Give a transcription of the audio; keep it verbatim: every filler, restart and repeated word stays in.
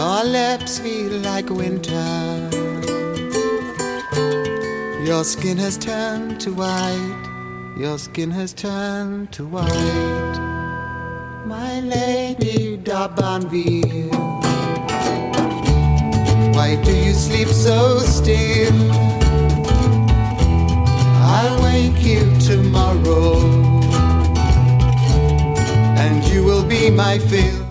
Your lips feel like winter. Your skin has turned to white. Your skin has turned to white. My lady d'Abanville, why do you sleep so still? I'll wake you tomorrow, and you will be my fill.